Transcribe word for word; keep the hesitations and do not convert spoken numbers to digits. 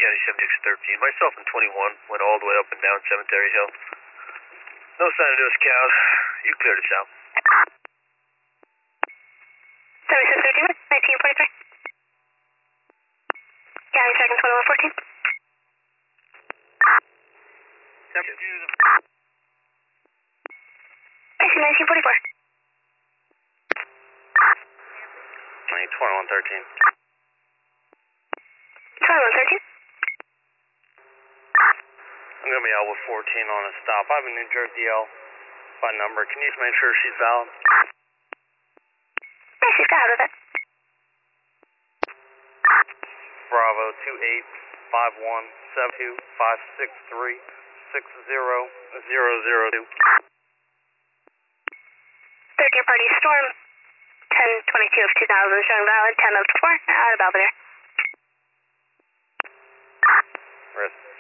County seventy-six thirteen. Myself and twenty-one went all the way up and down Cemetery Hill. No sign of those cows. You cleared us out. seventy-six thirteen, nineteen forty-three. County second twenty-one fourteen. I see nineteen forty-four. twenty-one thirteen. twenty-one thirteen. I'm going to be out with fourteen on a stop. I have a New Jersey L by number. Can you just make sure she's valid? Yeah, she's got out of it. Bravo two eight five one seven two five six three six zero zero zero two. Third year party storm. ten twenty-two of two thousand showing valid. ten of four out of Belvedere. Risk.